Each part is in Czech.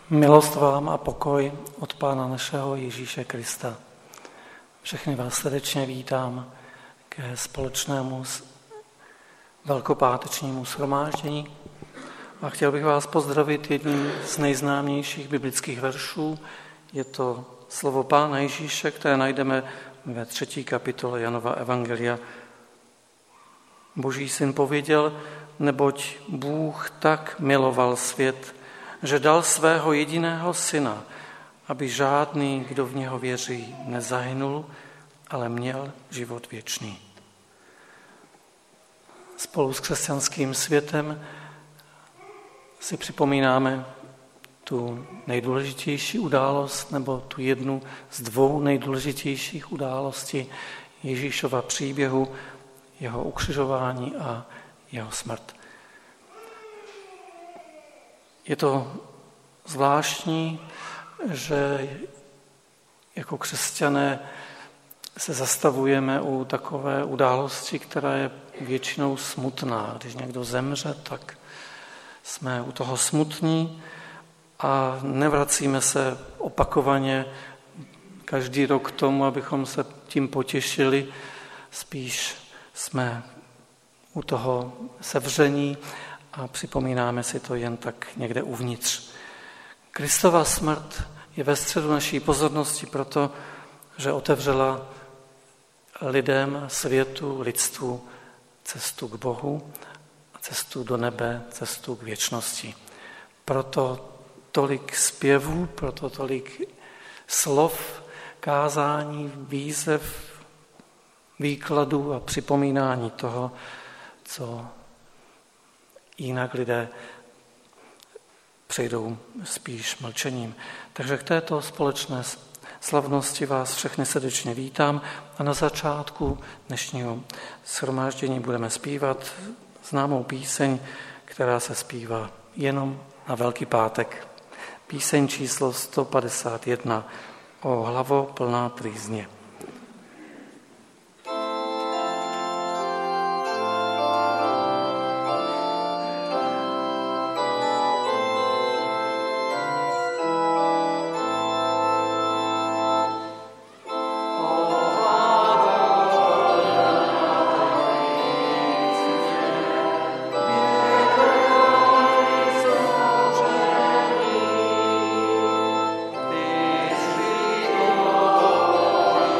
Milost vám a pokoj od Pána našeho Ježíše Krista. Všechny vás srdečně vítám ke společnému velkopátečnímu shromáždění a chtěl bych vás pozdravit jedním z nejznámějších biblických veršů. Je to slovo Pána Ježíše, které najdeme ve 3. kapitole Janova evangelia. Boží syn pověděl, neboť Bůh tak miloval svět, že dal svého jediného syna, aby žádný, kdo v něho věří, nezahynul, ale měl život věčný. Spolu s křesťanským světem si připomínáme tu nejdůležitější událost, nebo tu jednu z dvou nejdůležitějších událostí Ježíšova příběhu, jeho ukřižování a jeho smrt. Je to zvláštní, že jako křesťané se zastavujeme u takové události, která je většinou smutná. Když někdo zemře, tak jsme u toho smutní a nevracíme se opakovaně každý rok k tomu, abychom se tím potěšili. Spíš jsme u toho sevření a připomínáme si to jen tak někde uvnitř. Kristova smrt je ve středu naší pozornosti proto, že otevřela lidem, světu, lidstvu cestu k Bohu, cestu do nebe, cestu k věčnosti. Proto tolik zpěvů, proto tolik slov, kázání, výzev, výkladů a připomínání toho, co jinak lidé přejdou spíš mlčením. Takže k této společné slavnosti vás všechny srdečně vítám a na začátku dnešního shromáždění budeme zpívat známou píseň, která se zpívá jenom na Velký pátek. Píseň číslo 151 O hlavo plná trýzně. This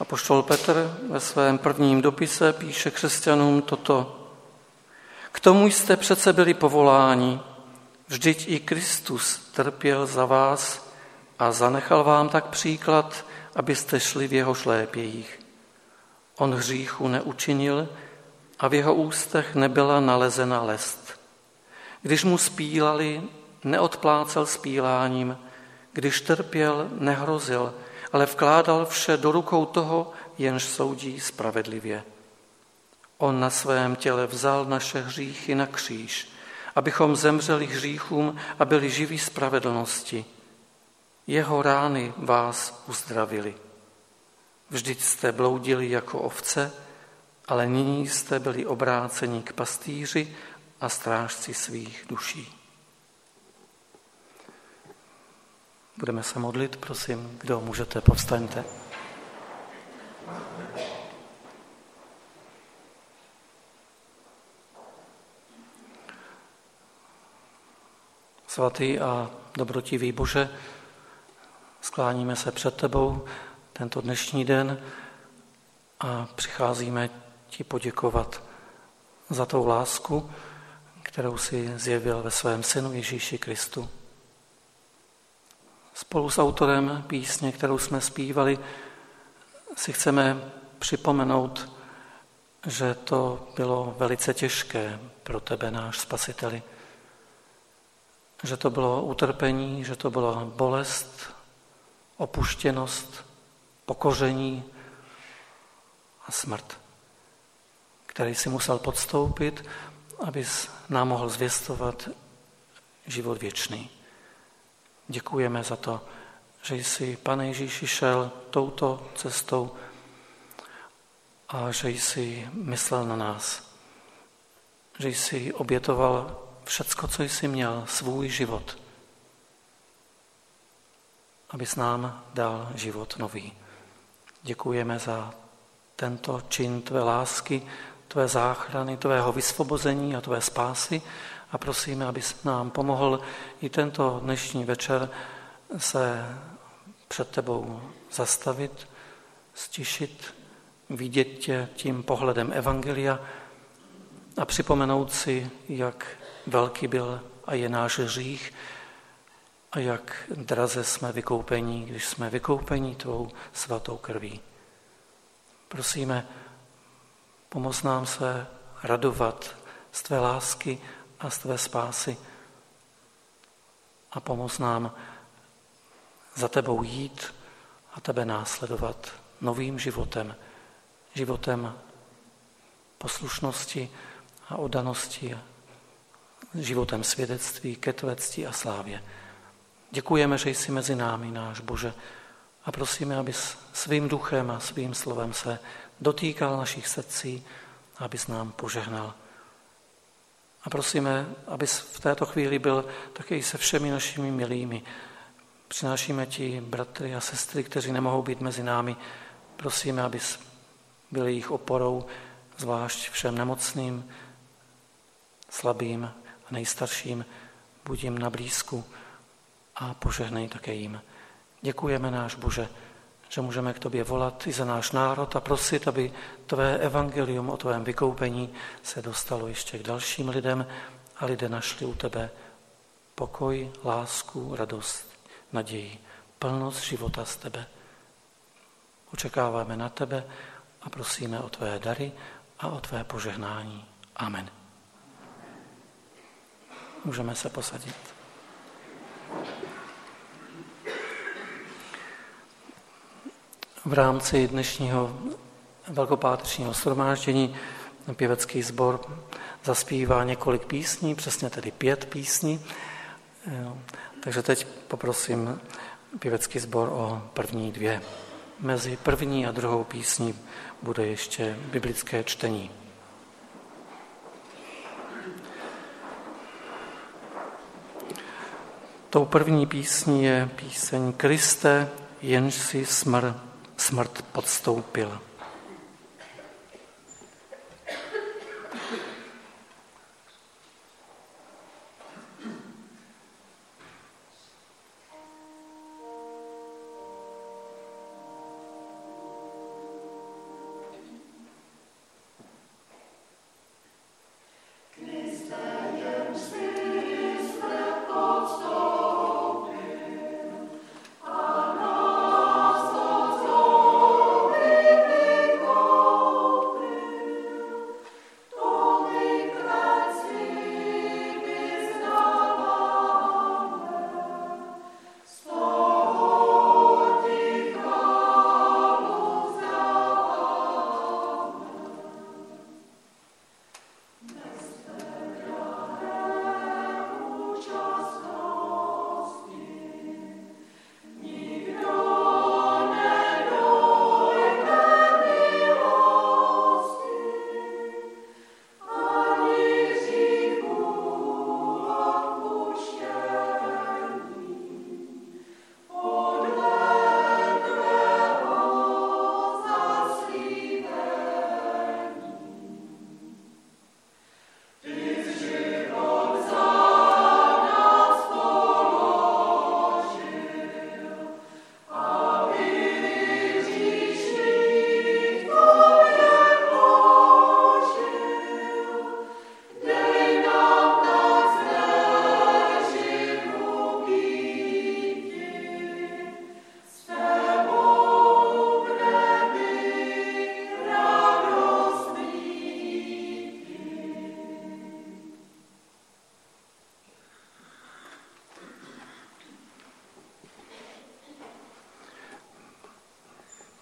Apoštol Petr ve svém prvním dopise píše křesťanům toto. K tomu jste přece byli povoláni, vždyť i Kristus trpěl za vás a zanechal vám tak příklad, abyste šli v jeho šlépějích. On hříchu neučinil a v jeho ústech nebyla nalezena lest. Když mu spílali, neodplácel spíláním, když trpěl, nehrozil, ale vkládal vše do rukou toho, jenž soudí spravedlivě. On na svém těle vzal naše hříchy na kříž, abychom zemřeli hříchům a byli živí spravedlnosti. Jeho rány vás uzdravili. Vždyť jste bloudili jako ovce, ale nyní jste byli obráceni k pastýři a strážci svých duší. Budeme se modlit, prosím, kdo můžete, povstaňte. Svatý a dobrotivý Bože, skláníme se před tebou tento dnešní den a přicházíme ti poděkovat za tou lásku, kterou si zjevil ve svém synu Ježíši Kristu. Spolu s autorem písně, kterou jsme zpívali, si chceme připomenout, že to bylo velice těžké pro tebe, náš Spasiteli. Že to bylo utrpení, že to byla bolest, opuštěnost, pokoření a smrt, který si musel podstoupit, abys nám mohl zvěstovat život věčný. Děkujeme za to, že jsi, Pane Ježíši, šel touto cestou a že jsi myslel na nás. Že jsi obětoval všecko, co jsi měl, svůj život, abys nám dal život nový. Děkujeme za tento čin tvé lásky, tvé záchrany, tvého vysvobození a tvé spásy a prosíme, abys nám pomohl i tento dnešní večer se před tebou zastavit, stišit, vidět tě tím pohledem evangelia a připomenout si, jak velký byl a je náš hřích a jak draze jsme vykoupeni, když jsme vykoupeni tvou svatou krví. Prosíme, pomoz nám se radovat z tvé lásky a z tvé spásy a pomoz nám za tebou jít a tebe následovat novým životem, životem poslušnosti a oddanosti, životem svědectví ke tvé cti a slávě. Děkujeme, že jsi mezi námi, náš Bože, a prosíme, abys svým duchem a svým slovem se dotýkal našich srdcí, abys nám požehnal. A prosíme, abys v této chvíli byl také se všemi našimi milými. Přinášíme ti bratry a sestry, kteří nemohou být mezi námi. Prosíme, abys byl jejich oporou, zvlášť všem nemocným, slabým a nejstarším. Buď jim na blízku a požehnej také jim. Děkujeme, náš Bože, že můžeme k tobě volat i za náš národ a prosit, aby tvé evangelium o tvém vykoupení se dostalo ještě k dalším lidem a lidé našli u tebe pokoj, lásku, radost, naději, plnost života z tebe. Očekáváme na tebe a prosíme o tvé dary a o tvé požehnání. Amen. Můžeme se posadit. V rámci dnešního velkopátečního shromáždění pěvecký sbor zaspívá několik písní, přesně tedy 5 písní. Takže teď poprosím pěvecký sbor o první 2. Mezi první a druhou písní bude ještě biblické čtení. Tou první písní je píseň Kriste, jenž si smrt podstoupil.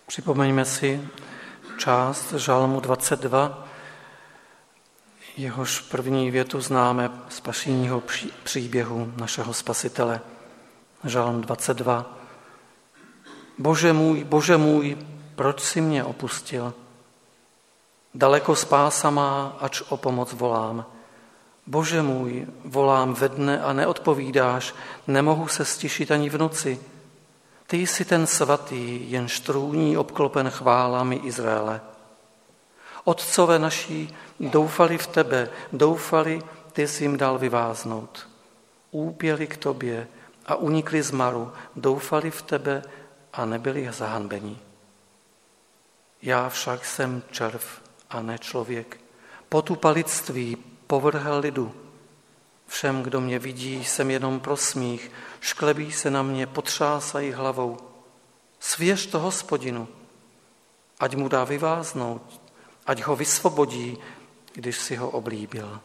Připomeňme si část Žalmu 22, jehož první větu známe z pasijního příběhu našeho Spasitele. Žalm 22. Bože můj, proč jsi mě opustil? Daleko spása má, ač o pomoc volám. Bože můj, volám ve dne a neodpovídáš, nemohu se stišit ani v noci. Ty jsi ten svatý, jenž trůní obklopen chválami Izraele. Otcové naši doufali v tebe, doufali, ty jsi jim dal vyváznout. Úpěli k tobě a unikli z maru, doufali v tebe a nebyli zahanbeni. Já však jsem červ a ne člověk. Potupa lidství, povrhel lidu. Všem, kdo mě vidí, jsem jenom pro smích, šklebí se na mě, potřásají hlavou. Svěř to Hospodinu, ať mu dá vyváznout, ať ho vysvobodí, když si ho oblíbil.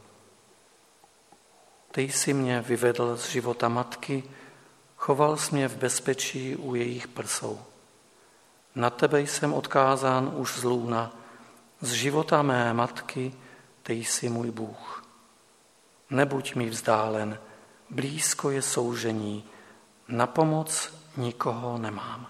Ty jsi mě vyvedl z života matky, choval jsi mě v bezpečí u jejich prsou. Na tebe jsem odkázán už z lůna, z života mé matky, ty jsi můj Bůh. Nebuď mi vzdálen, blízko je soužení, na pomoc nikoho nemám.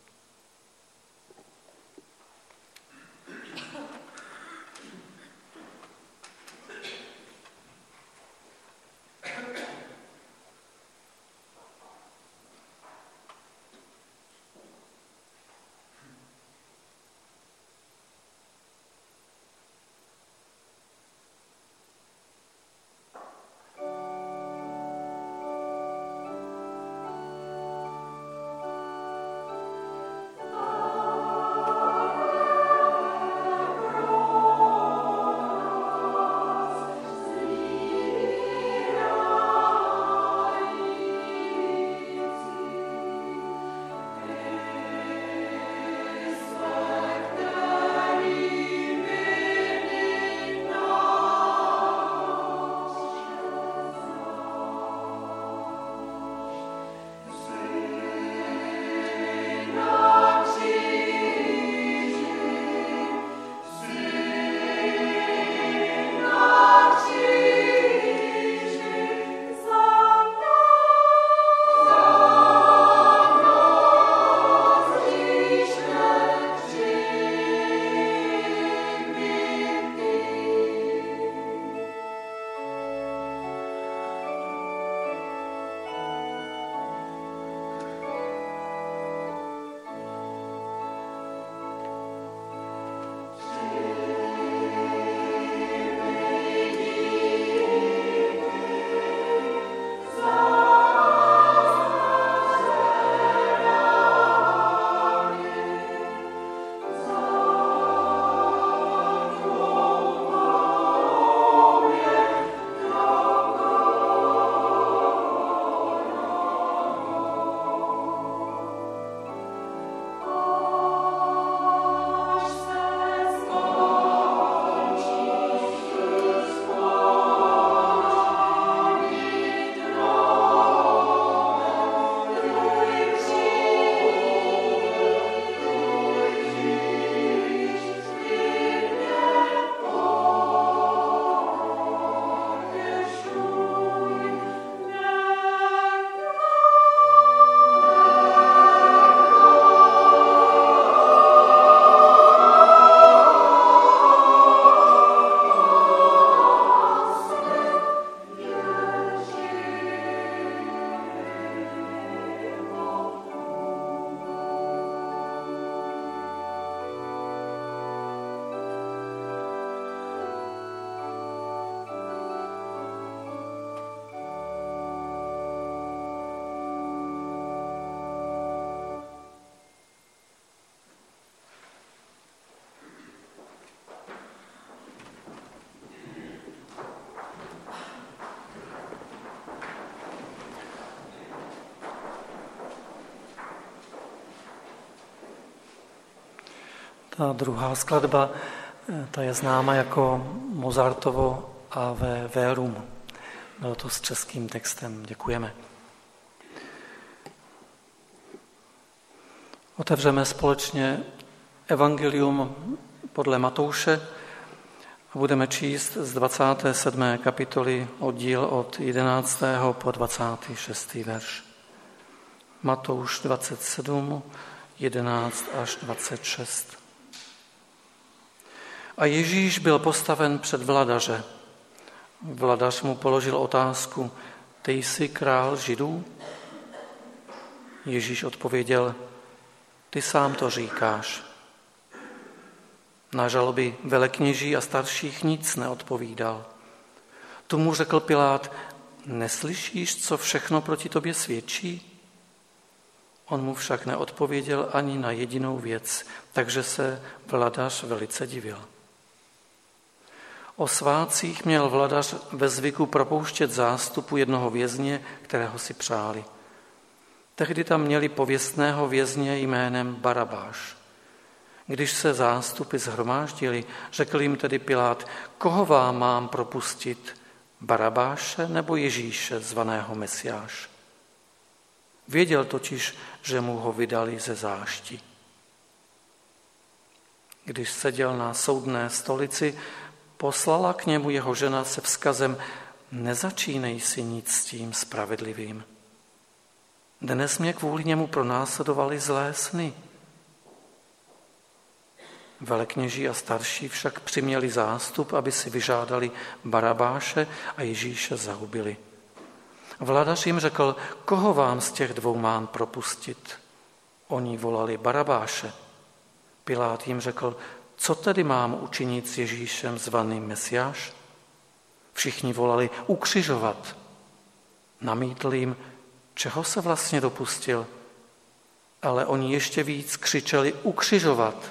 Ta druhá skladba, ta je známa jako Mozartovo Ave Verum. Bylo to s českým textem. Děkujeme. Otevřeme společně Evangelium podle Matouše a budeme číst z 27. kapitoly oddíl od 11. po 26. verš. Matouš 27, 11 až 26. A Ježíš byl postaven před vladaře. Vladař mu položil otázku: Ty jsi král Židů? Ježíš odpověděl: Ty sám to říkáš. Na žaloby velekněží a starších nic neodpovídal. Tu mu řekl Pilát: Neslyšíš, co všechno proti tobě svědčí? On mu však neodpověděl ani na jedinou věc, takže se vladař velice divil. O svátcích měl vladař ve zvyku propouštět zástupu jednoho vězně, kterého si přáli. Tehdy tam měli pověstného vězně jménem Barabáš. Když se zástupy shromáždili, řekl jim tedy Pilát: Koho vám mám propustit, Barabáše nebo Ježíše, zvaného Mesiáš? Věděl totiž, že mu ho vydali ze zášti. Když seděl na soudné stolici, poslala k němu jeho žena se vzkazem: Nezačínej si nic s tím spravedlivým. Dnes mě kvůli němu pronásledovali zlé sny. Velekněží a starší však přiměli zástup, aby si vyžádali Barabáše a Ježíše zahubili. Vladař jim řekl: Koho vám z těch dvou mám propustit? Oni volali Barabáše. Pilát jim řekl: Co tedy mám učinit s Ježíšem zvaným Mesiáš? Všichni volali: Ukřižovat. Namítl jim: Čeho se vlastně dopustil? Ale oni ještě víc křičeli: Ukřižovat.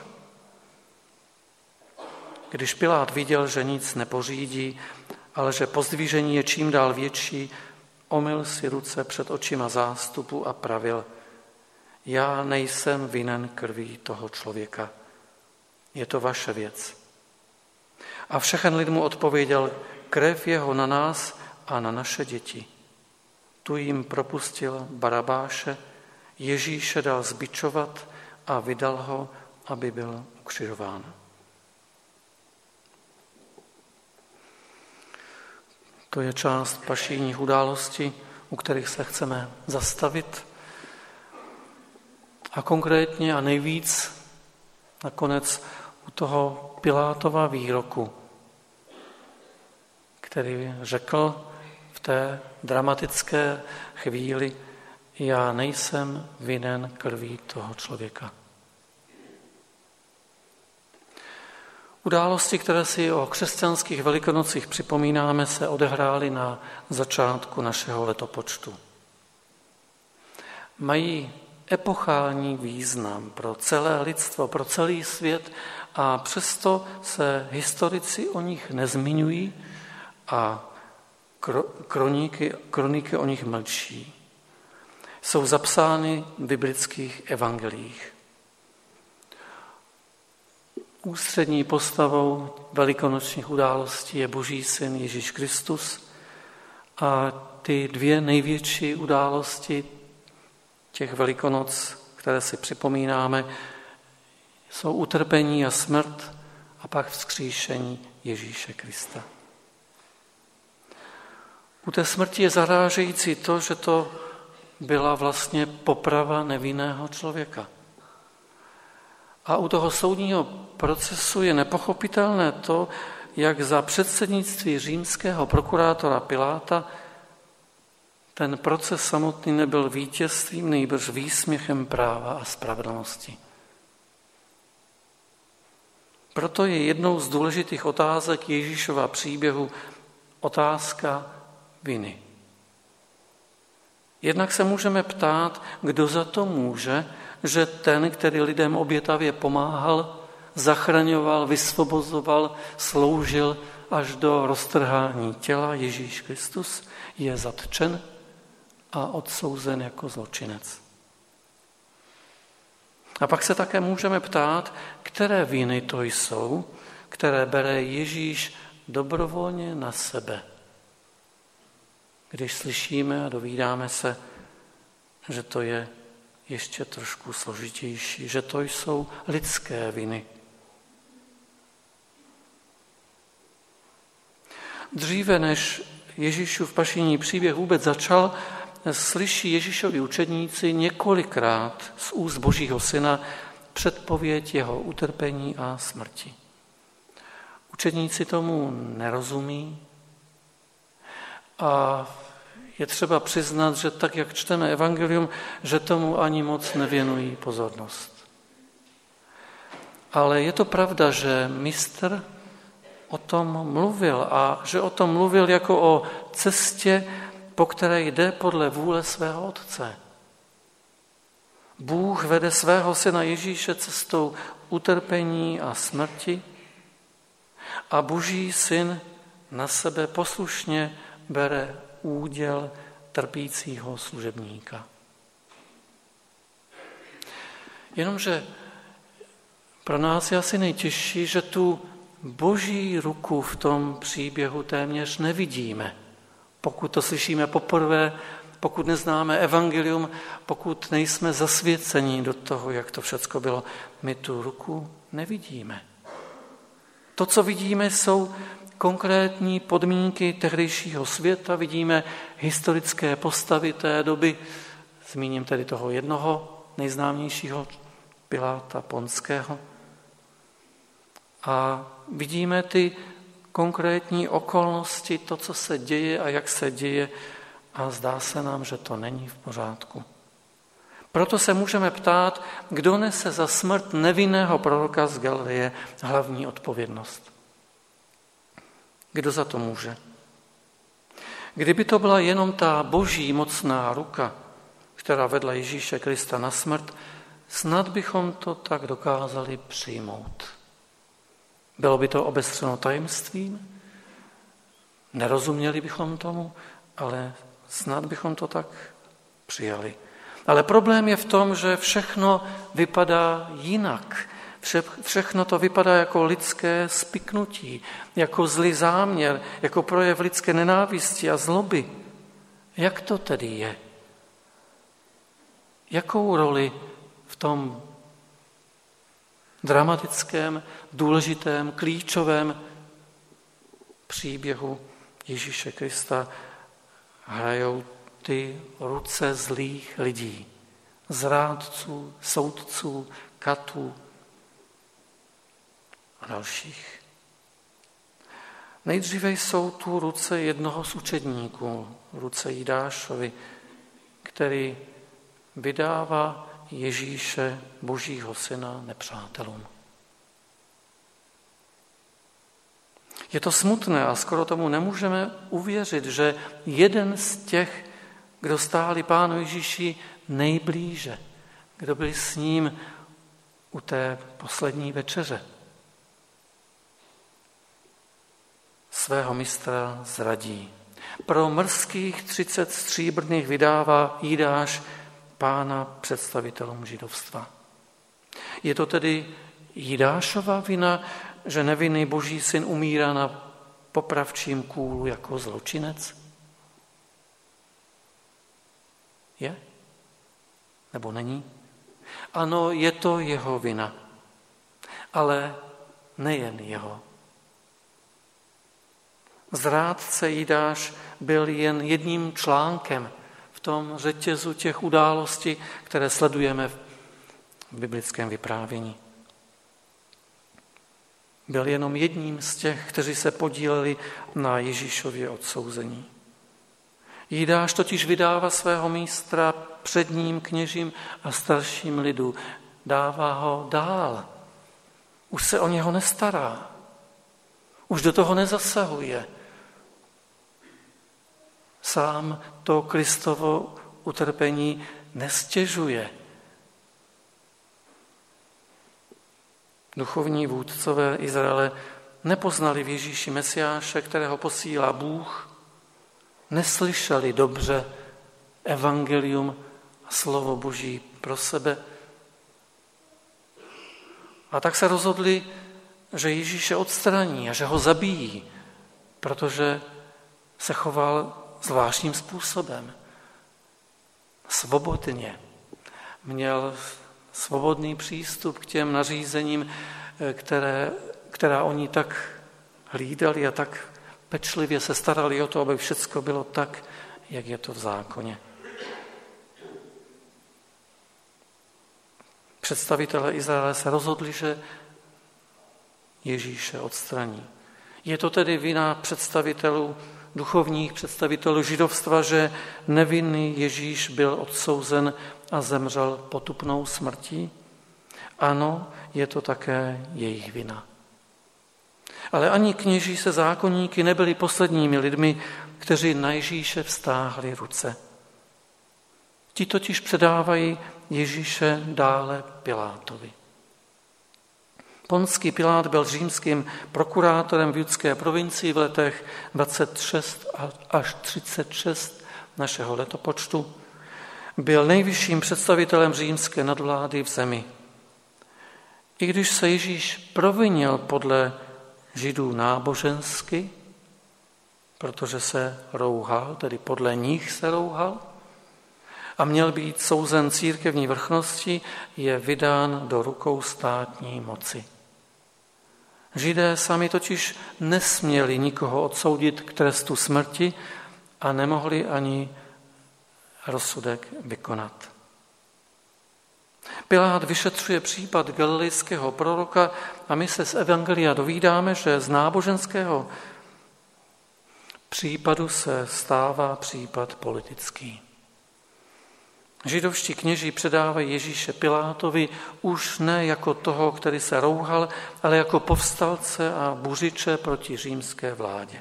Když Pilát viděl, že nic nepořídí, ale že pozdvižení je čím dál větší, omyl si ruce před očima zástupu a pravil: Já nejsem vinen krví toho člověka. Je to vaše věc. A všechen lid mu odpověděl: Krev jeho na nás a na naše děti. Tu jim propustil Barabáše, Ježíše dal zbičovat a vydal ho, aby byl ukřižován. To je část pašijních událostí, u kterých se chceme zastavit. A konkrétně a nejvíc nakonec u toho Pilátova výroku, který řekl v té dramatické chvíli: Já nejsem vinen krví toho člověka. Události, které si o křesťanských velikonocích připomínáme, se odehrály na začátku našeho letopočtu. Mají epochální význam pro celé lidstvo, pro celý svět a přesto se historici o nich nezmiňují a kroniky o nich mlčí. Jsou zapsány v biblických evangeliích. Ústřední postavou velikonočních událostí je Boží syn Ježíš Kristus a ty dvě největší události těch velikonoc, které si připomínáme, jsou utrpení a smrt a pak vzkříšení Ježíše Krista. U té smrti je zarážející to, že to byla vlastně poprava nevinného člověka. A u toho soudního procesu je nepochopitelné to, jak za předsednictví římského prokurátora Piláta ten proces samotný nebyl vítězstvím, nýbrž výsměchem práva a spravedlnosti. Proto je jednou z důležitých otázek Ježíšova příběhu otázka viny. Jednak se můžeme ptát, kdo za to může, že ten, který lidem obětavě pomáhal, zachraňoval, vysvobozoval, sloužil až do roztrhání těla, Ježíš Kristus, je zatčen a odsouzen jako zločinec. A pak se také můžeme ptát, které viny to jsou, které bere Ježíš dobrovolně na sebe. Když slyšíme a dovídáme se, že to je ještě trošku složitější, že to jsou lidské viny. Dříve, než Ježíšův pašijní příběh vůbec začal, slyší Ježíšovi učedníci několikrát z úst Božího syna předpověď jeho utrpení a smrti. Učedníci tomu nerozumí a je třeba přiznat, že tak, jak čteme evangelium, že tomu ani moc nevěnují pozornost. Ale je to pravda, že mistr o tom mluvil a že o tom mluvil jako o cestě, po které jde podle vůle svého Otce. Bůh vede svého syna Ježíše cestou utrpení a smrti a Boží syn na sebe poslušně bere úděl trpícího služebníka. Jenomže pro nás je asi nejtěžší, že tu Boží ruku v tom příběhu téměř nevidíme. Pokud to slyšíme poprvé, pokud neznáme evangelium, pokud nejsme zasvěceni do toho, jak to všecko bylo, my tu ruku nevidíme. To, co vidíme, jsou konkrétní podmínky tehdejšího světa, vidíme historické postavy té doby, zmíním tedy toho jednoho nejznámějšího, Piláta Ponského. A vidíme ty konkrétní okolnosti, to, co se děje a jak se děje, a zdá se nám, že to není v pořádku. Proto se můžeme ptát, kdo nese za smrt nevinného proroka z Galileje hlavní odpovědnost. Kdo za to může? Kdyby to byla jenom ta Boží mocná ruka, která vedla Ježíše Krista na smrt, snad bychom to tak dokázali přijmout. Bylo by to obestřeno tajemstvím, nerozuměli bychom tomu, ale snad bychom to tak přijali. Ale problém je v tom, že všechno vypadá jinak. Všechno to vypadá jako lidské spiknutí, jako zlý záměr, jako projev lidské nenávisti a zloby. Jak to tedy je? Jakou roli v tom dramatickém, důležitém, klíčovém příběhu Ježíše Krista hrajou ty ruce zlých lidí, zrádců, soudců, katů a dalších. Nejdříve jsou tu ruce jednoho z učedníků, ruce Jidášovi, který vydává Ježíše, Božího syna, nepřátelům. Je to smutné a skoro tomu nemůžeme uvěřit, že jeden z těch, kdo stáli Pánu Ježíši nejblíže, kdo byl s ním u té poslední večeře, svého mistra zradí. Pro mrzkých 30 stříbrných vydává Jidáš Pána představitelům židovstva. Je to tedy Jidášova vina, že nevinný Boží syn umírá na popravčím kůlu jako zločinec? Je? Nebo není? Ano, je to jeho vina, ale nejen jeho. Zrádce Jidáš byl jen jedním článkem v tom řetězu těch událostí, které sledujeme v biblickém vyprávění. Byl jenom jedním z těch, kteří se podíleli na Ježíšově odsouzení. Jidáš totiž vydává svého mistra předním kněžím a starším lidu. Dává ho dál. Už se o něho nestará. Už do toho nezasahuje. Sám to Kristovo utrpení nestěžuje. Duchovní vůdcové Izraele nepoznali v Ježíši Mesiáše, kterého posílá Bůh, neslyšeli dobře evangelium a slovo Boží pro sebe. A tak se rozhodli, že Ježíše odstraní a že ho zabijí, protože se choval zvláštním způsobem, svobodně, měl svobodný přístup k těm nařízením, která oni tak hlídali a tak pečlivě se starali o to, aby všechno bylo tak, jak je to v zákoně. Představitelé Izraele se rozhodli, že Ježíše odstraní. Je to tedy vina představitelů, duchovních představitelů židovstva, že nevinný Ježíš byl odsouzen a zemřel potupnou smrtí? Ano, je to také jejich vina. Ale ani kněží se zákonníky nebyli posledními lidmi, kteří na Ježíše vztáhli ruce. Ti totiž předávají Ježíše dále Pilátovi. Ponský Pilát byl římským prokurátorem v judské provincii v letech 26 až 36 našeho letopočtu. Byl nejvyšším představitelem římské nadvlády v zemi. I když se Ježíš provinil podle Židů nábožensky, protože se rouhal, tedy podle nich se rouhal, a měl být souzen církevní vrchnosti, je vydán do rukou státní moci. Židé sami totiž nesměli nikoho odsoudit k trestu smrti a nemohli ani rozsudek vykonat. Pilát vyšetřuje případ galilejského proroka a my se z evangelia dovídáme, že z náboženského případu se stává případ politický. Židovští kněží předávají Ježíše Pilátovi už ne jako toho, který se rouhal, ale jako povstalce a buřiče proti římské vládě.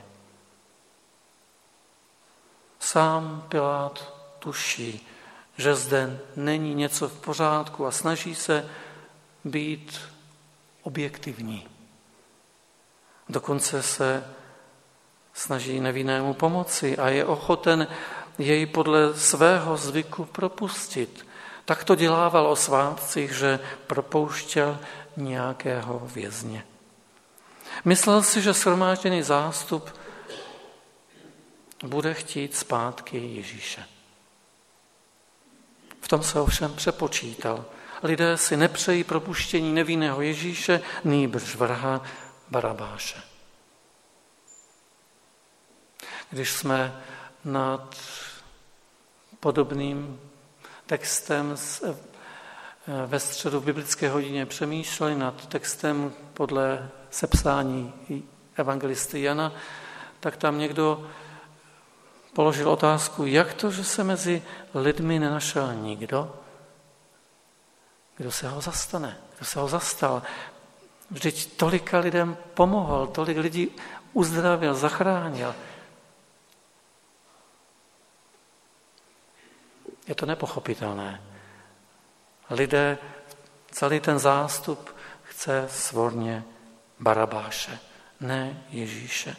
Sám Pilát tuší, že zde není něco v pořádku a snaží se být objektivní. Dokonce se snaží nevinnému pomoci a je ochoten jej podle svého zvyku propustit. Tak to dělával o svátcích, že propouštěl nějakého vězně. Myslel si, že shromážděný zástup bude chtít zpátky Ježíše. V tom se ovšem přepočítal. Lidé si nepřejí propuštění nevinného Ježíše, nýbrž vrha Barabáše. Když jsme nad podobným textem ve středu v biblické hodině přemýšleli, nad textem podle sepsání evangelisty Jana, tak tam někdo položil otázku, jak to, že se mezi lidmi nenašel nikdo, kdo se ho zastane, kdo se ho zastal. Vždyť tolika lidem pomohl, tolik lidí uzdravil, zachránil. Je to nepochopitelné. Lidé, celý ten zástup chce svorně Barabáše, ne Ježíše.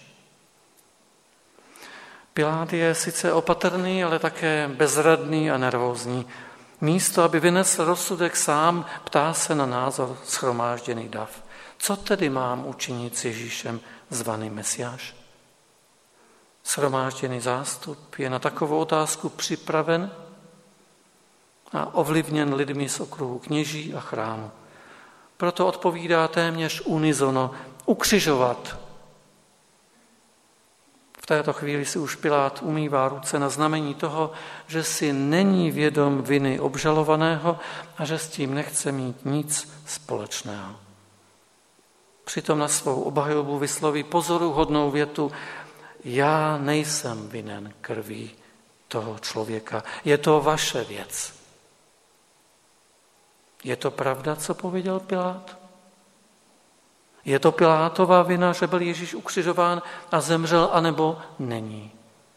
Pilát je sice opatrný, ale také bezradný a nervózní. Místo, aby vynesl rozsudek sám, ptá se na názor shromážděný dav. Co tedy mám učinit s Ježíšem zvaným Mesiáš? Shromážděný zástup je na takovou otázku připraven a ovlivněn lidmi z okruhu kněží a chrámu. Proto odpovídá téměř unisono ukřižovat. V této chvíli si už Pilát umývá ruce na znamení toho, že si není vědom viny obžalovaného a že s tím nechce mít nic společného. Přitom na svou obhajobu vysloví pozoruhodnou větu: já nejsem vinen krví toho člověka, je to vaše věc. Je to pravda, co pověděl Pilát? Je to Pilátova vina, že byl Ježíš ukřižován a zemřel, anebo není?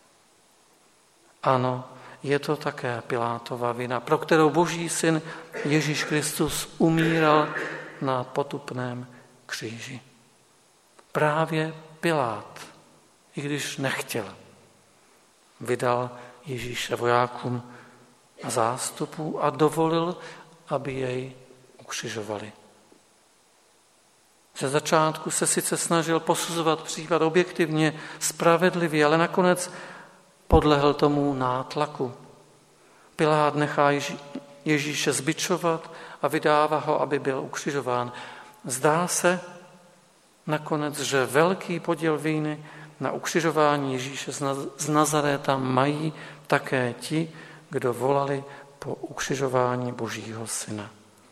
Ano, je to také Pilátova vina, pro kterou Boží syn Ježíš Kristus umíral na potupném kříži. Právě Pilát, i když nechtěl, vydal Ježíše vojákům a zástupu a dovolil, aby jej ukřižovali. Ze začátku se sice snažil posuzovat případ objektivně, spravedlivě, ale nakonec podlehl tomu nátlaku. Pilát nechá Ježíše zbičovat a vydává ho, aby byl ukřižován. Zdá se nakonec, že velký podíl viny na ukřižování Ježíše z Nazaréta mají také ti, kdo volali po ukřižování Božího syna.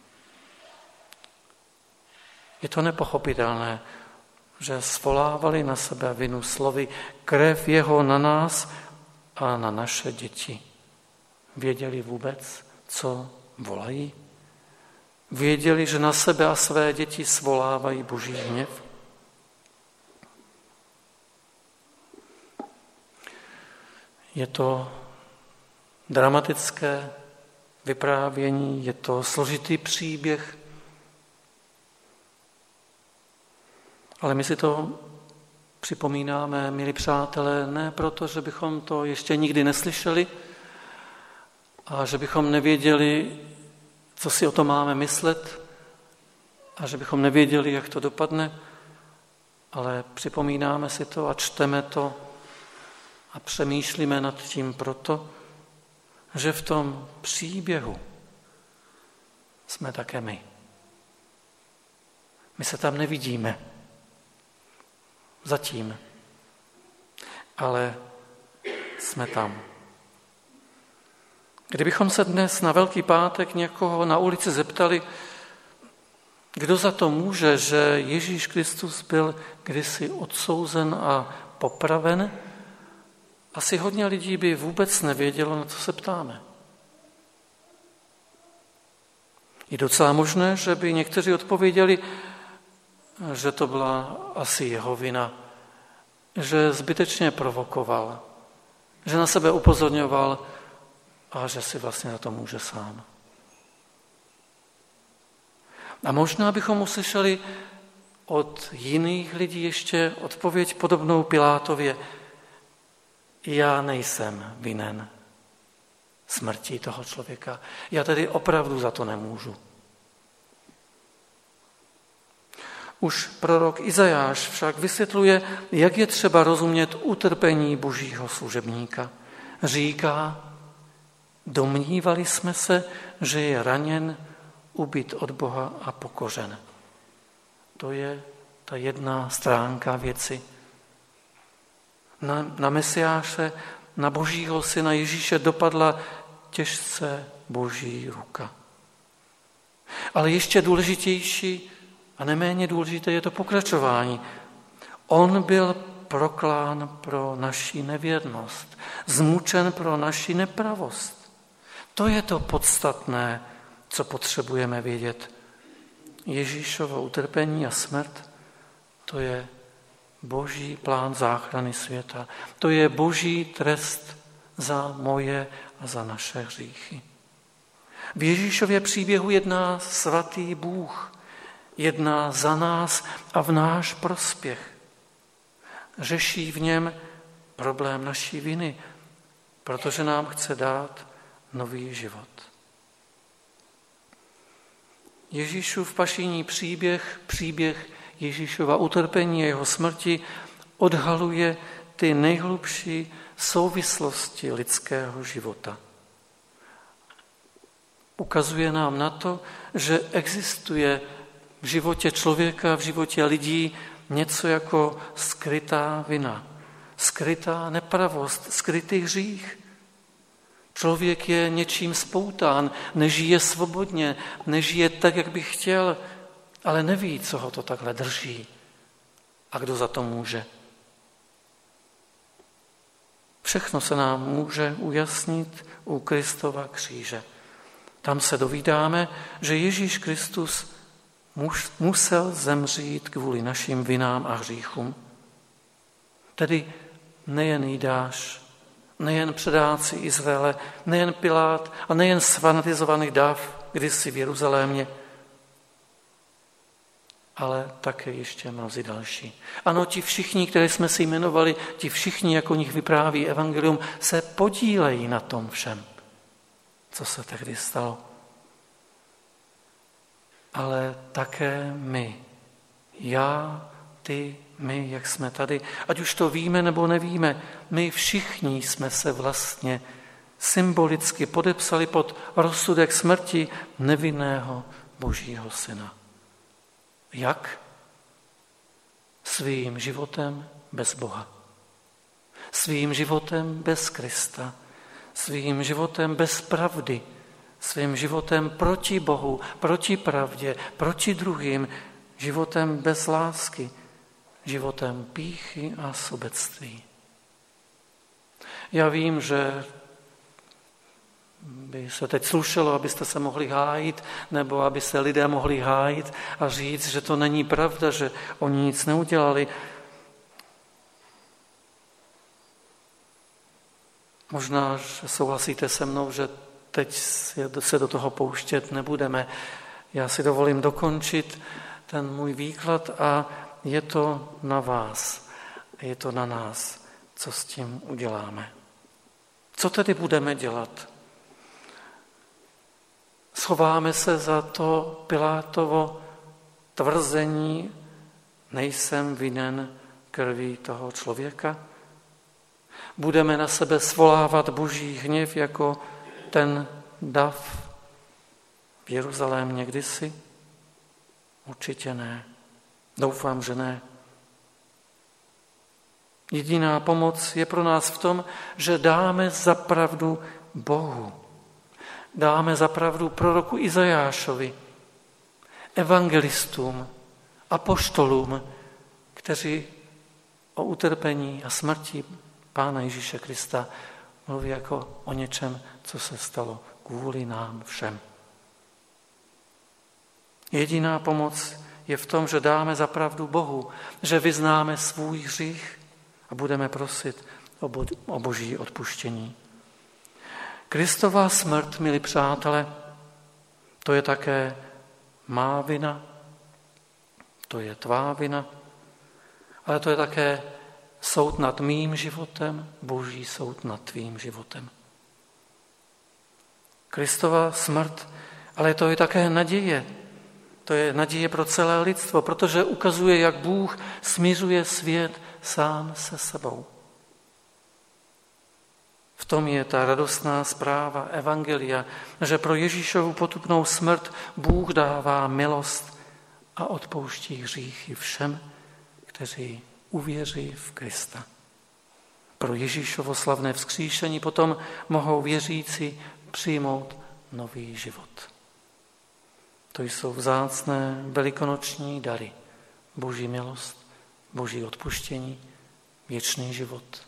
Je to nepochopitelné, že svolávali na sebe vinu slovy krev jeho na nás a na naše děti. Věděli vůbec, co volají? Věděli, že na sebe a své děti svolávají Boží hněv? Je to dramatické vyprávění, je to složitý příběh, ale my si to připomínáme, milí přátelé, ne proto, že bychom to ještě nikdy neslyšeli a že bychom nevěděli, co si o tom máme myslet a že bychom nevěděli, jak to dopadne, ale připomínáme si to a čteme to a přemýšlíme nad tím proto, že v tom příběhu jsme také my. My se tam nevidíme. Zatím. Ale jsme tam. Kdybychom se dnes na Velký pátek někoho na ulici zeptali, kdo za to může, že Ježíš Kristus byl kdysi odsouzen a popraven, asi hodně lidí by vůbec nevědělo, na co se ptáme. Je docela možné, že by někteří odpověděli, že to byla asi jeho vina, že zbytečně provokoval, že na sebe upozorňoval a že si vlastně za to může sám. A možná bychom uslyšeli od jiných lidí ještě odpověď podobnou Pilátově. Já nejsem vinen smrti toho člověka. Já tedy opravdu za to nemůžu. Už prorok Izajáš však vysvětluje, jak je třeba rozumět utrpení Božího služebníka. Říká, domnívali jsme se, že je raněn, ubit od Boha a pokořen. To je ta jedna stránka věci. Na Mesiáše, na Božího syna Ježíše dopadla těžce Boží ruka. Ale ještě důležitější a neméně důležité je to pokračování. On byl proklán pro naši nevěrnost, zmučen pro naši nepravost. To je to podstatné, co potřebujeme vědět. Ježíšovo utrpení a smrt, to je Boží plán záchrany světa. To je Boží trest za moje a za naše hříchy. V Ježíšově příběhu jedná svatý Bůh, jedná za nás a v náš prospěch. Řeší v něm problém naší viny, protože nám chce dát nový život. Ježíšův pašijní příběh Ježíšova utrpení a jeho smrti odhaluje ty nejhlubší souvislosti lidského života. Ukazuje nám na to, že existuje v životě člověka, v životě lidí něco jako skrytá vina, skrytá nepravost, skrytý hřích. Člověk je něčím spoután, nežije svobodně, nežije tak, jak by chtěl, ale neví, co ho to takhle drží a kdo za to může. Všechno se nám může ujasnit u Kristova kříže. Tam se dovídáme, že Ježíš Kristus musel zemřít kvůli našim vinám a hříchům. Tedy nejen Jidáš, nejen předáci Izraele, nejen Pilát a nejen sfanatizovaný Dav kdysi v Jeruzalémě, ale také ještě mnozí další. Ano, ti všichni, které jsme si jmenovali, ti všichni, jak o nich vypráví evangelium, se podílejí na tom všem, co se tehdy stalo. Ale také my, já, ty, my, jak jsme tady, ať už to víme nebo nevíme, my všichni jsme se vlastně symbolicky podepsali pod rozsudek smrti nevinného Božího syna. Jak? Svým životem bez Boha. Svým životem bez Krista. Svým životem bez pravdy. Svým životem proti Bohu, proti pravdě, proti druhým. Životem bez lásky. Životem pýchy a sobectví. Já vím, že by se teď slušelo, abyste se mohli hájit, nebo aby se lidé mohli hájit a říct, že to není pravda, že oni nic neudělali. Možná, že souhlasíte se mnou, že teď se do toho pouštět nebudeme. Já si dovolím dokončit ten můj výklad a je to na vás, je to na nás, co s tím uděláme. Co tedy budeme dělat? Schováme se za to Pilátovo tvrzení, nejsem vinen krví toho člověka? Budeme na sebe svolávat Boží hněv jako ten dav v Jeruzalémě kdysi? Určitě ne. Doufám, že ne. Jediná pomoc je pro nás v tom, že dáme za pravdu Bohu. Dáme za pravdu proroku Izajášovi, evangelistům, apoštolům, kteří o utrpení a smrti Pána Ježíše Krista mluví jako o něčem, co se stalo kvůli nám všem. Jediná pomoc je v tom, že dáme za pravdu Bohu, že vyznáme svůj hřích a budeme prosit o Boží odpuštění. Kristova smrt, milí přátelé, to je také má vina, to je tvá vina, ale to je také soud nad mým životem, Boží soud nad tvým životem. Kristova smrt, ale to je také naděje. To je naděje pro celé lidstvo, protože ukazuje, jak Bůh smiřuje svět sám se sebou. V tom je ta radostná zpráva evangelia, že pro Ježíšovu potupnou smrt Bůh dává milost a odpouští hříchy všem, kteří uvěří v Krista. Pro Ježíšovo slavné vzkříšení potom mohou věřící přijmout nový život. To jsou vzácné velikonoční dary. Boží milost, Boží odpuštění, věčný život,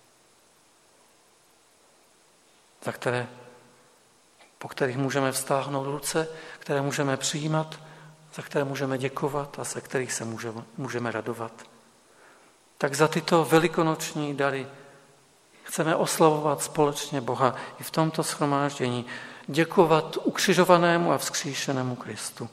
po kterých můžeme vztáhnout ruce, které můžeme přijímat, za které můžeme děkovat a ze kterých se můžeme radovat. Tak za tyto velikonoční dary chceme oslavovat společně Boha i v tomto shromáždění, děkovat ukřižovanému a vzkříšenému Kristu.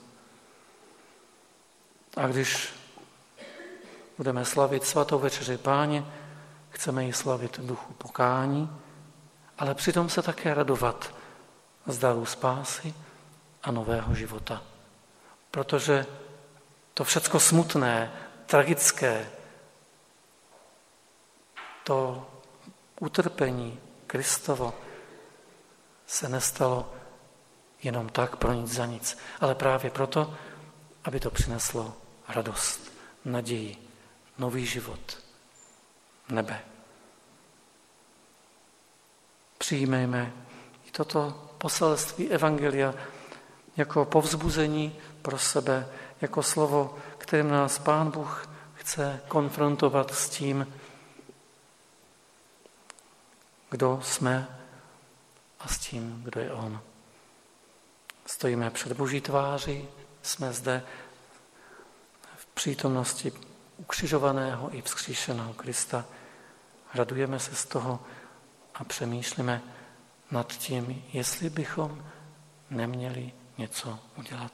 A když budeme slavit svatou večeři Páně, chceme ji slavit v duchu pokání, ale přitom se také radovat z darů spásy a nového života. Protože to všecko smutné, tragické, to utrpení Kristovo se nestalo jenom tak pro nic za nic, ale právě proto, aby to přineslo radost, naději, nový život, nebe. Přijmejme i toto poselství evangelia jako povzbuzení pro sebe, jako slovo, kterým nás Pán Bůh chce konfrontovat s tím, kdo jsme a s tím, kdo je on. Stojíme před Boží tváří, jsme zde v přítomnosti ukřižovaného i vzkříšeného Krista. Radujeme se z toho a přemýšlíme nad tím, jestli bychom neměli něco udělat.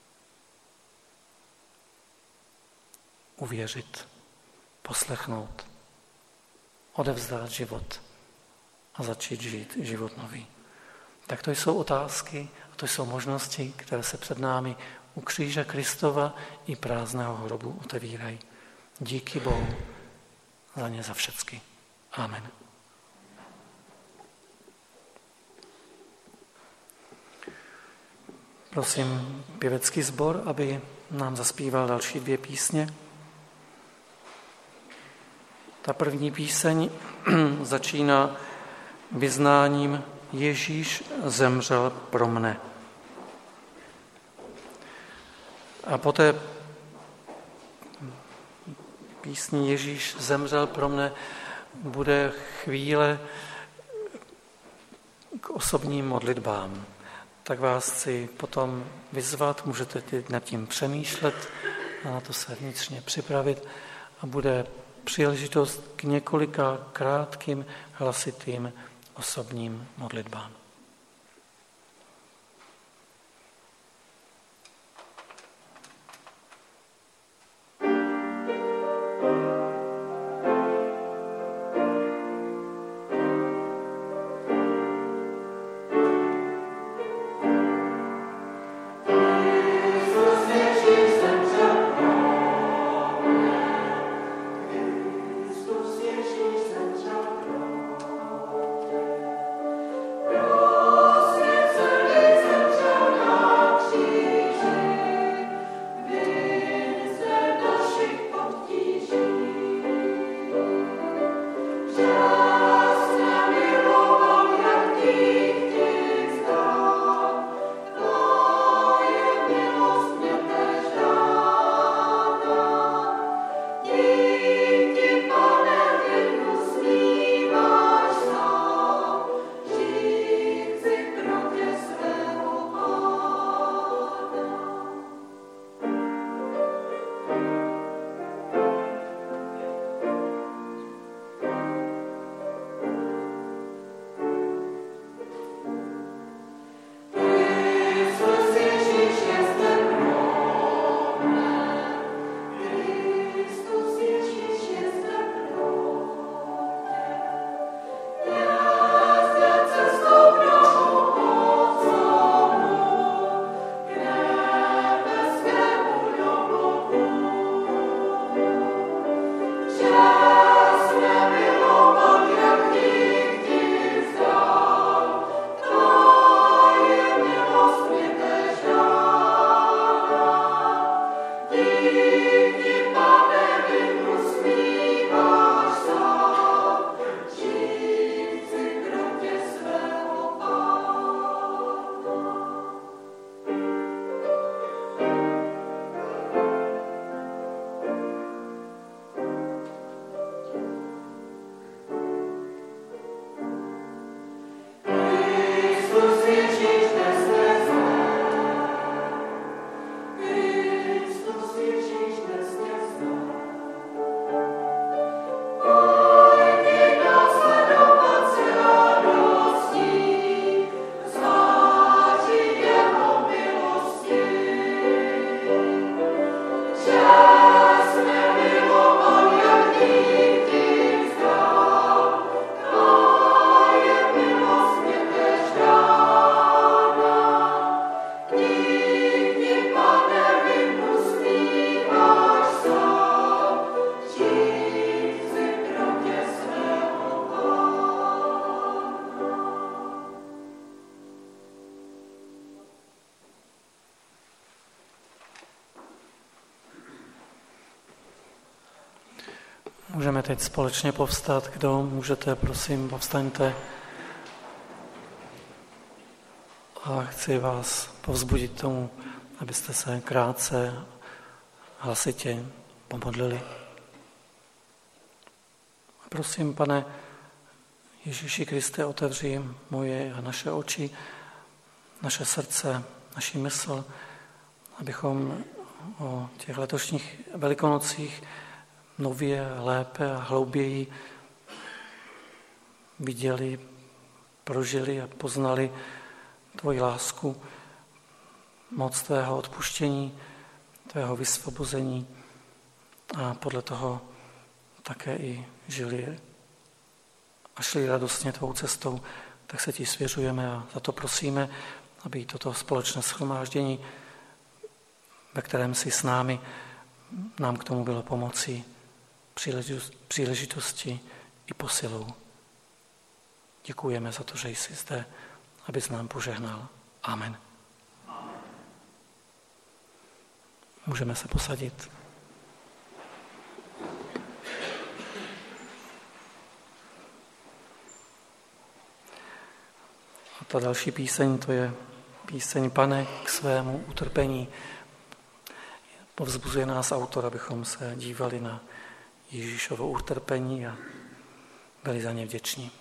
Uvěřit, poslechnout, odevzdat život a začít žít život nový. Tak to jsou otázky a to jsou možnosti, které se před námi u kříže Kristova i prázdného hrobu otevírají. Díky Bohu za ně za všecky. Amen. Prosím pěvecký sbor, aby nám zaspíval další 2 písně. Ta první píseň začíná vyznáním Ježíš zemřel pro mne. A poté písní Ježíš zemřel pro mne bude chvíle k osobním modlitbám. Tak vás chci potom vyzvat, můžete nad tím přemýšlet a na to se vnitřně připravit a bude příležitost k několika krátkým, hlasitým osobním modlitbám. Můžeme teď společně povstat. Kdo můžete, prosím, povstaňte. A chci vás povzbudit tomu, abyste se krátce, hlasitě pomodlili. Prosím, Pane Ježíši Kriste, otevři moje a naše oči, naše srdce, naši mysl, abychom o těch letošních velikonocích nově, lépe a hlouběji viděli, prožili a poznali tvoji lásku, moc tvého odpuštění, tvého vysvobození a podle toho také i žili a šli radostně tvou cestou, tak se ti svěřujeme a za to prosíme, aby toto společné shromáždění, ve kterém jsi s námi, nám k tomu bylo pomocí, příležitosti i posilou. Děkujeme za to, že jsi zde, abys nám požehnal. Amen. Můžeme se posadit. A ta další píseň, to je píseň Pane k svému utrpení. Povzbuzuje nás autor, abychom se dívali na Ježíšovo utrpení a byli za ně vděční.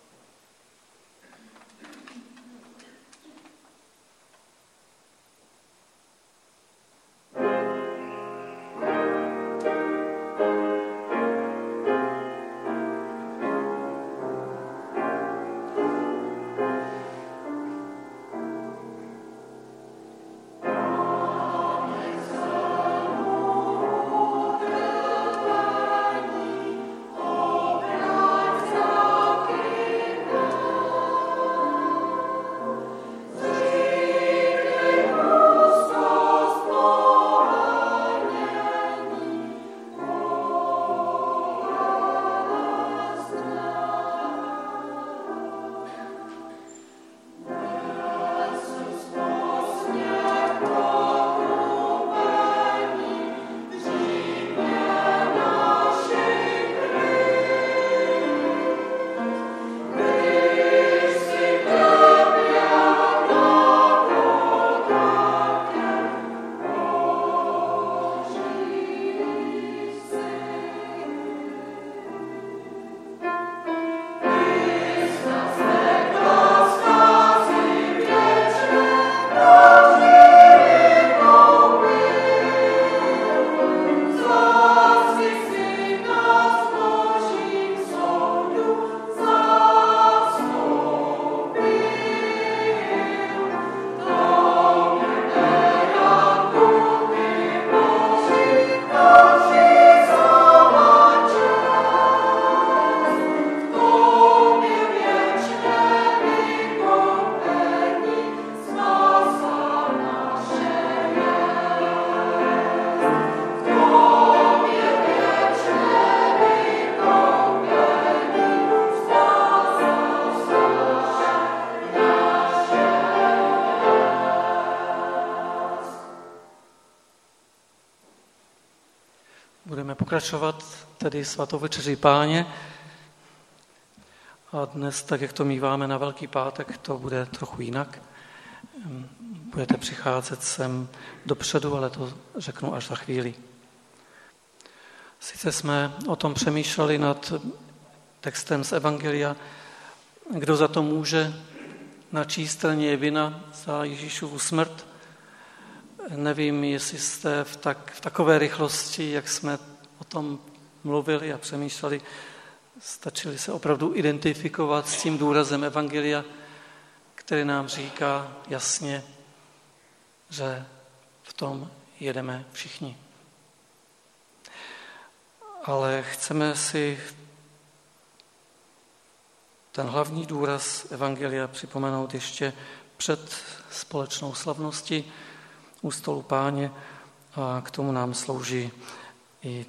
Budeme pokračovat tedy svatou večeří Páně. A dnes, tak jak to míváme na Velký pátek, to bude trochu jinak. Budete přicházet sem dopředu, ale to řeknu až za chvíli. Sice jsme o tom přemýšleli nad textem z Evangelia, kdo za to může, na čí straně je vina za Ježíšovu smrt. Nevím, jestli jste v takové rychlosti, jak jsme o tom mluvili a přemýšleli, stačili se opravdu identifikovat s tím důrazem Evangelia, který nám říká jasně, že v tom jedeme všichni. Ale chceme si ten hlavní důraz Evangelia připomenout ještě před společnou slavností u stolu Páně a k tomu nám slouží i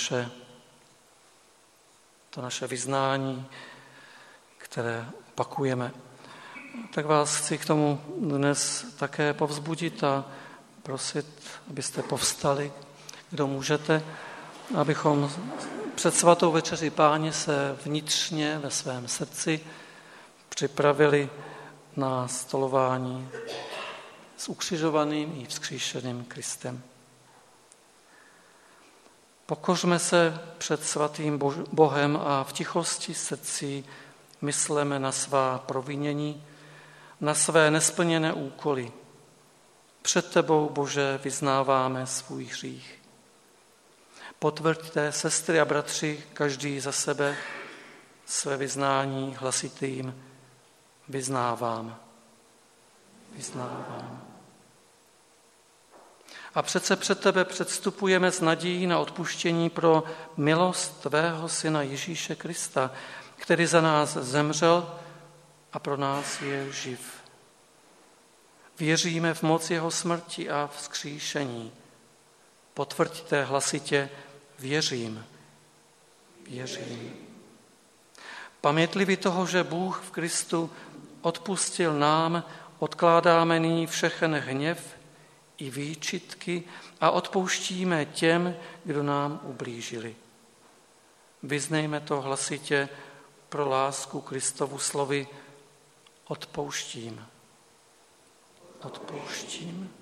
to naše vyznání, které opakujeme. Tak vás chci k tomu dnes také povzbudit a prosit, abyste povstali, kdo můžete, abychom před svatou večeří Páně se vnitřně ve svém srdci připravili na stolování s ukřižovaným i vzkříšeným Kristem. Pokořme se před svatým Bohem a v tichosti srdcí mysleme na svá provinění, na své nesplněné úkoly. Před tebou, Bože, vyznáváme svůj hřích. Potvrďte, sestry a bratři, každý za sebe své vyznání hlasitým vyznávám. A přece před tebe předstupujeme s nadějí na odpuštění pro milost tvého syna Ježíše Krista, který za nás zemřel a pro nás je živ. Věříme v moc jeho smrti a vzkříšení. Potvrďte hlasitě, věřím. Pamětliví toho, že Bůh v Kristu odpustil nám, odkládáme nyní všechen hněv i výčitky a odpouštíme těm, kdo nám ublížili. Vyznejme to hlasitě pro lásku Kristovu slovy: odpouštím. Odpouštím.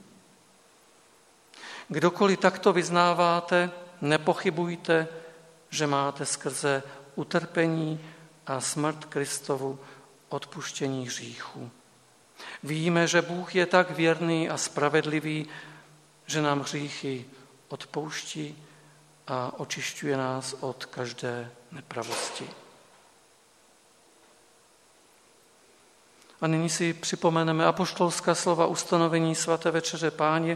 Kdokoliv takto vyznáváte, nepochybujte, že máte skrze utrpení a smrt Kristovu odpuštění hříchů. Víme, že Bůh je tak věrný a spravedlivý, že nám hříchy odpouští a očišťuje nás od každé nepravosti. A nyní si připomeneme apoštolská slova ustanovení svaté večeře Páně,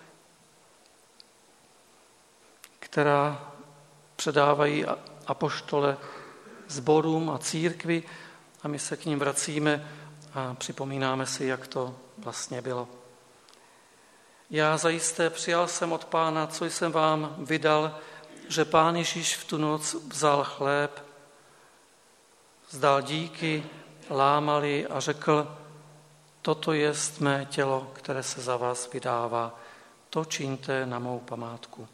která předávají apoštole sborům a církvi, a my se k ním vracíme a připomínáme si, jak to vlastně bylo. Já zajisté přijal jsem od Pána, co jsem vám vydal, že Pán Ježíš v tu noc vzal chléb, vzdal díky, lámali a řekl: toto jest mé tělo, které se za vás vydává, to čiňte na mou památku.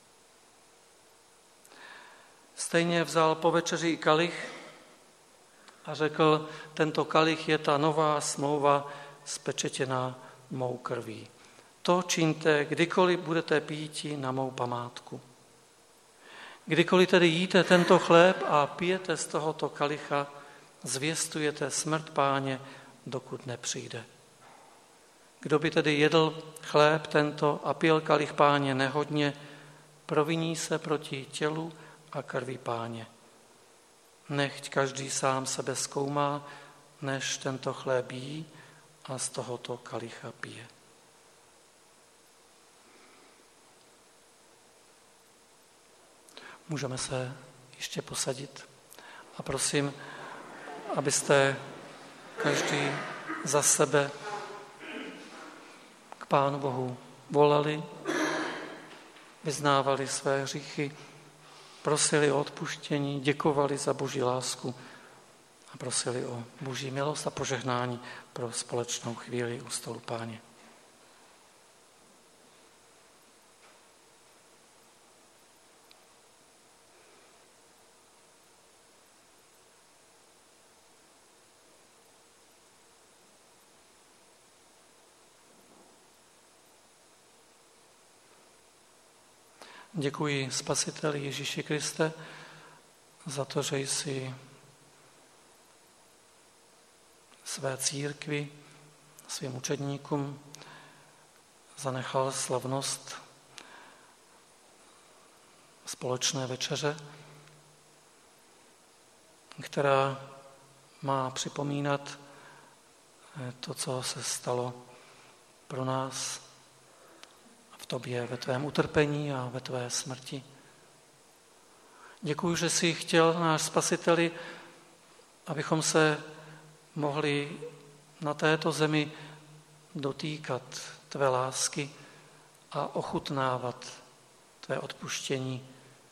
Stejně vzal po večeři i kalich a řekl: tento kalich je ta nová smlouva spečetěná mou krví. To čiňte, kdykoliv budete píti na mou památku. Kdykoliv tedy jíte tento chléb a pijete z tohoto kalicha, zvěstujete smrt Páně, dokud nepřijde. Kdo by tedy jedl chléb tento a pil kalich Páně nehodně, proviní se proti tělu a krvi Páně. Nechť každý sám sebe zkoumá, než tento chléb jí a z tohoto kalicha pije. Můžeme se ještě posadit a prosím, abyste každý za sebe k Pánu Bohu volali, vyznávali své hříchy, prosili o odpuštění, děkovali za Boží lásku a prosili o Boží milost a požehnání pro společnou chvíli u stolu Páně. Děkuji Spasiteli Ježíši Kriste za to, že jsi své církvi, svým učedníkům zanechal slavnost společné večeře, která má připomínat to, co se stalo pro nás v tobě, ve tvém utrpení a ve tvé smrti. Děkuji, že jsi chtěl, náš Spasiteli, abychom se mohli na této zemi dotýkat tvé lásky a ochutnávat tvé odpuštění.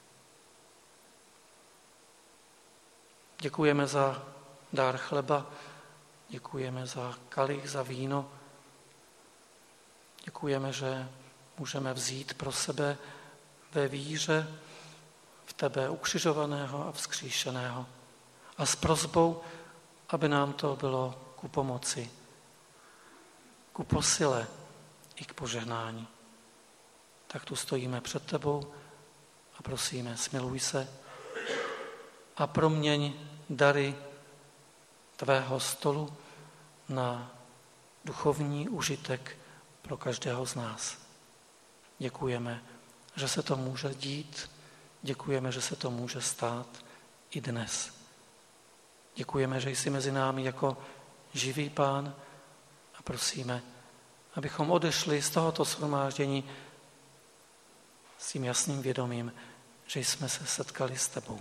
Děkujeme za dár chleba, děkujeme za kalich, za víno. Děkujeme, že můžeme vzít pro sebe ve víře v tebe ukřižovaného a vzkříšeného a s prosbou, aby nám to bylo ku pomoci, ku posile i k požehnání. Tak tu stojíme před tebou a prosíme, smiluj se a proměň dary tvého stolu na duchovní užitek pro každého z nás. Děkujeme, že se to může dít, děkujeme, že se to může stát i dnes. Děkujeme, že jsi mezi námi jako živý Pán a prosíme, abychom odešli z tohoto shromáždění s tím jasným vědomím, že jsme se setkali s tebou.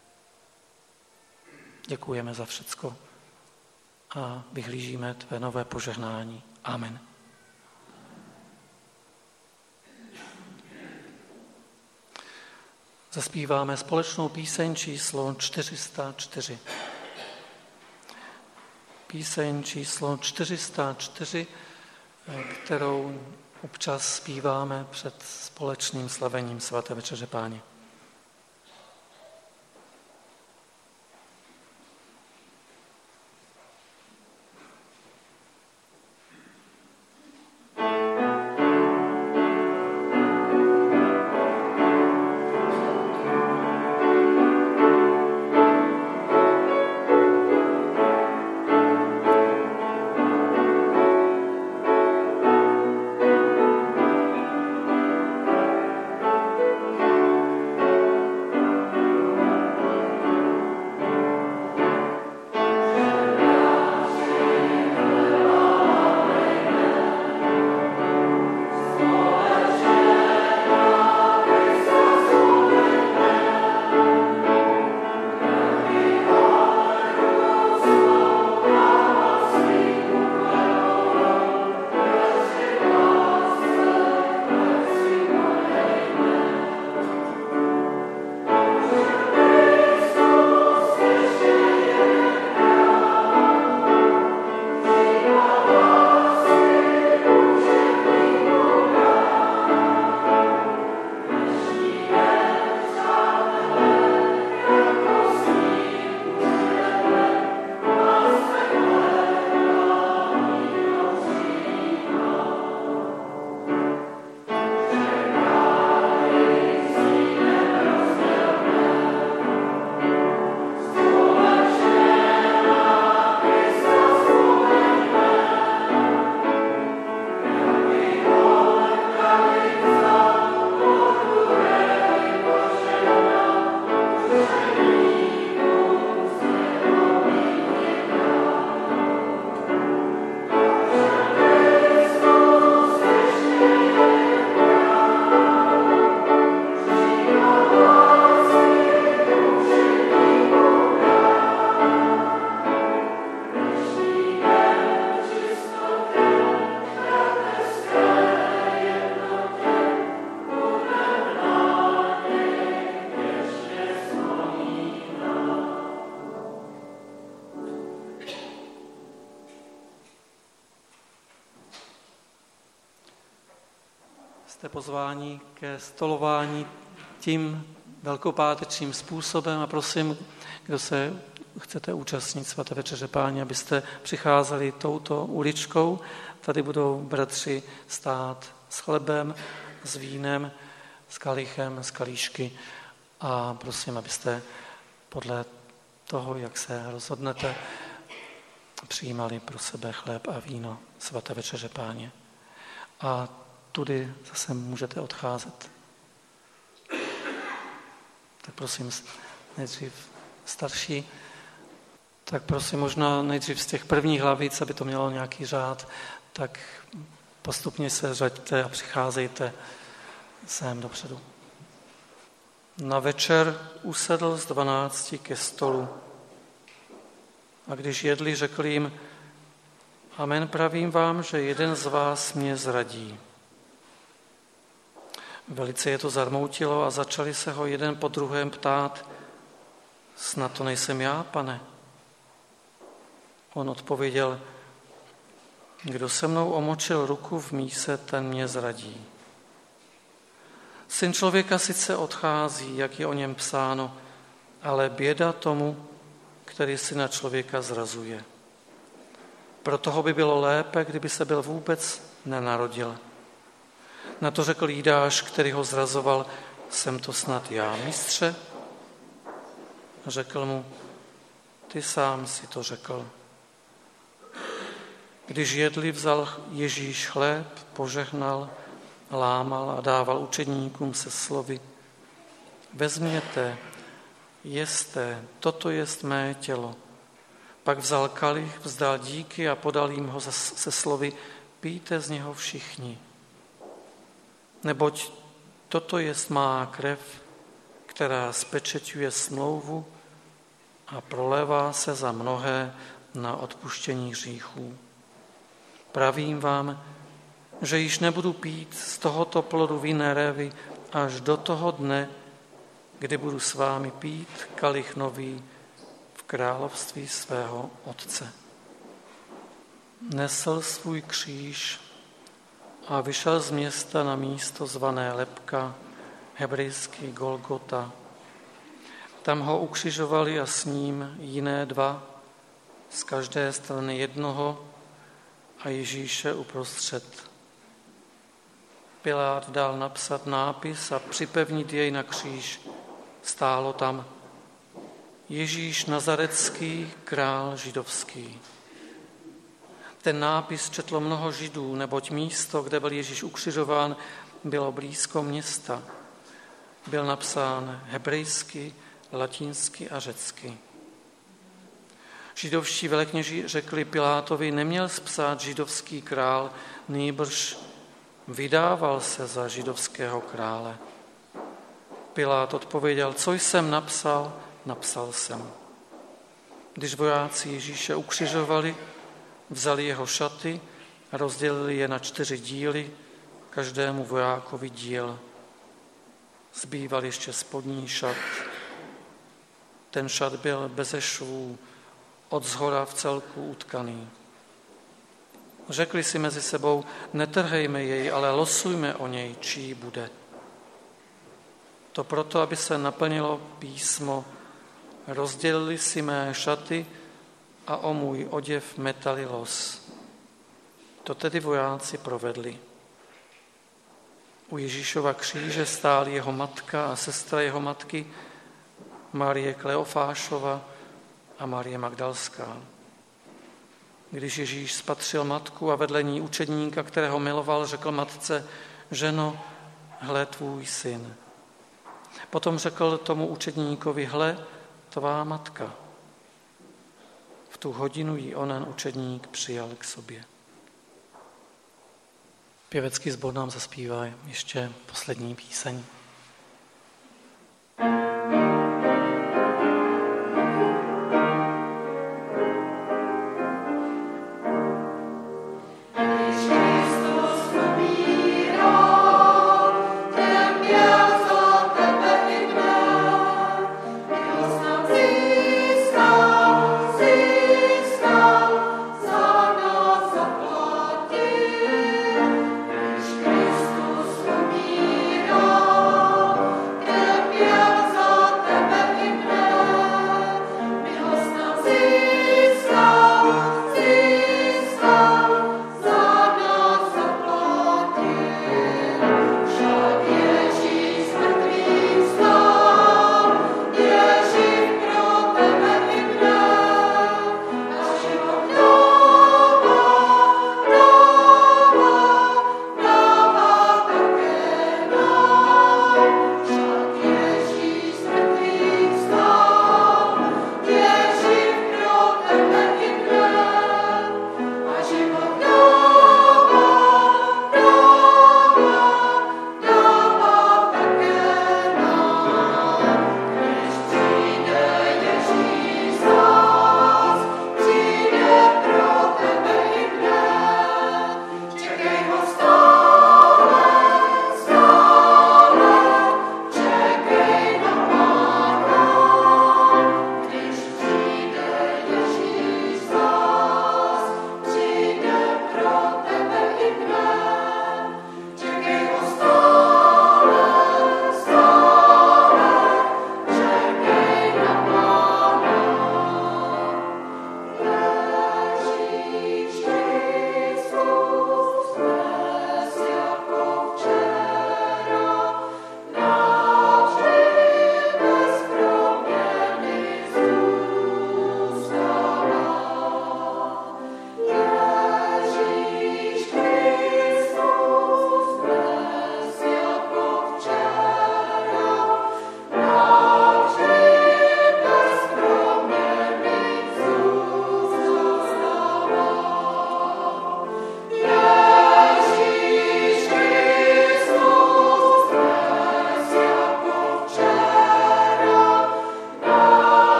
Děkujeme za všecko a vyhlížíme tvé nové požehnání. Amen. Zaspíváme společnou píseň číslo 404. Píseň číslo 404, kterou občas zpíváme před společným slavením svaté večeře Páně. Jste pozváni ke stolování tím velkopátečním způsobem a prosím, kdo se chcete účastnit svaté večeře Páně, abyste přicházeli touto uličkou. Tady budou bratři stát s chlebem, s vínem, s kalichem, s kalíšky a prosím, abyste podle toho, jak se rozhodnete, přijímali pro sebe chléb a víno svaté večeře Páně. A tudy zase můžete odcházet. Tak prosím, nejdřív starší, tak prosím možná nejdřív z těch prvních hlavic, aby to mělo nějaký řád, tak postupně se řaďte a přicházejte sem dopředu. Na večer usedl z 12 ke stolu a když jedli, řekl jim: Amen, pravím vám, že jeden z vás mě zradí. Velice je to zarmoutilo a začali se ho jeden po druhém ptát: Snad to nejsem já, pane? On odpověděl: Kdo se mnou omočil ruku v míse, ten mě zradí. Syn člověka sice odchází, jak je o něm psáno, ale běda tomu, který syna člověka zrazuje. Pro toho by bylo lépe, kdyby se byl vůbec nenarodil. Na to řekl Jidáš, který ho zrazoval: Jsem to snad já, mistře? A řekl mu: Ty sám si to řekl. Když jedli, vzal Ježíš chléb, požehnal, lámal a dával učedníkům se slovy: Vezměte, jeste, toto jest mé tělo. Pak vzal kalich, vzdal díky a podal jim ho se slovy: Pijte z něho všichni. Neboť toto jest má krev, která spečeťuje smlouvu a prolévá se za mnohé na odpuštění hříchů. Pravím vám, že již nebudu pít z tohoto plodu vinné révy až do toho dne, kdy budu s vámi pít kalich nový v království svého Otce. Nesl svůj kříž a vyšel z města na místo zvané Lebka, hebrejský Golgota. Tam ho ukřižovali a s ním jiné dva, z každé strany jednoho a Ježíše uprostřed. Pilát dal napsat nápis a připevnit jej na kříž. Stálo tam: Ježíš Nazaretský, král židovský. Ten nápis četlo mnoho Židů, neboť místo, kde byl Ježíš ukřižován, bylo blízko města. Byl napsán hebrejsky, latinsky a řecky. Židovští velekněži řekli Pilátovi: neměl spsát židovský král, nýbrž vydával se za židovského krále. Pilát odpověděl: co jsem napsal, napsal jsem. Když vojáci Ježíše ukřižovali, vzali jeho šaty a rozdělili je na 4 díly, každému vojákovi díl. Zbýval ještě spodní šat. Ten šat byl beze švů, od zhora v celku utkaný. Řekli si mezi sebou: netrhejme jej, ale losujme o něj, čí bude. To proto, aby se naplnilo písmo: rozdělili si mé šaty a o můj oděv metali los. To tedy vojáci provedli. U Ježíšova kříže stály jeho matka a sestra jeho matky, Marie Kleofášova a Marie Magdalská. Když Ježíš spatřil matku a vedle ní učedníka, kterého miloval, řekl matce: ženo, hle tvůj syn. Potom řekl tomu učedníkovi: hle, tvá matka. V tu hodinu ji onen učedník přijal k sobě. Pěvecký sbor nám zaspívá ještě poslední píseň. Oh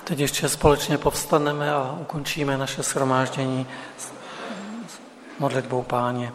Teď ještě společně povstaneme a ukončíme naše shromáždění s modlitbou Páně.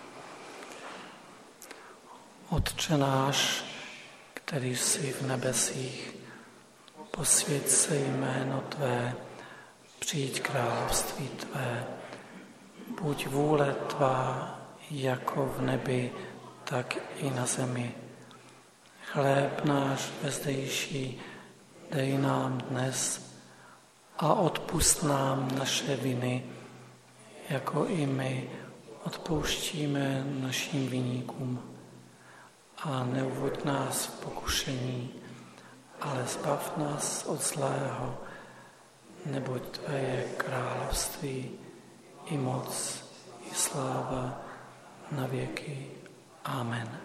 Otče náš, který jsi v nebesích, posvěť se jméno Tvé, přijď království Tvé, buď vůle Tvá jako v nebi, tak i na zemi. Chléb náš vezdejší dej nám dnes a odpusť nám naše viny, jako i my odpouštíme našim viníkům. A neuvoď nás v pokušení, ale zbav nás od zlého, neboť Tvé je království, i moc, i sláva na věky. Amen.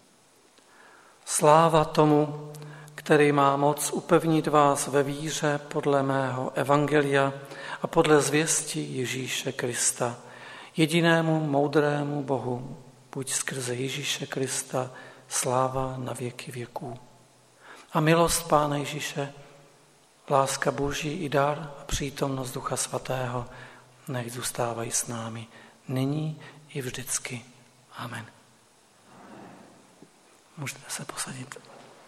Sláva tomu, který má moc upevnit vás ve víře podle mého evangelia a podle zvěsti Ježíše Krista, jedinému moudrému Bohu, buď skrze Ježíše Krista sláva na věky věků. A milost Pána Ježíše, láska Boží i dar a přítomnost Ducha Svatého nech zůstávají s námi nyní i vždycky. Amen. Můžete se posadit.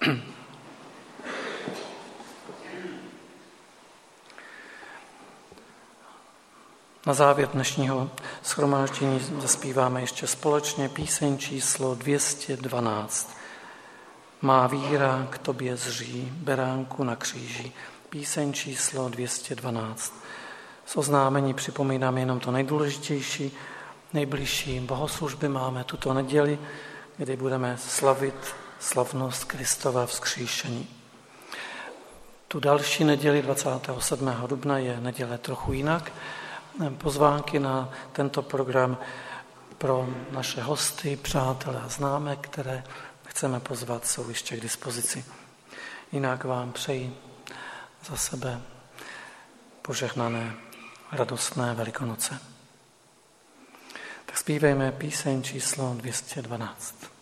Na závěr dnešního shromáždění zaspíváme ještě společně píseň číslo 212. Má víra k tobě zří, beránku na kříži. Píseň číslo 212. Z oznámení připomínám jenom to nejdůležitější. Nejbližší bohoslužby máme tuto neděli, kdy budeme slavit slavnost Kristova vzkříšení. Tu další neděli 27. dubna je neděle trochu jinak. Pozvánky na tento program pro naše hosty, přátelé a známé, které chceme pozvat, jsou ještě k dispozici. Jinak vám přeji za sebe požehnané, radostné Velikonoce. Tak zpívejme píseň číslo 212.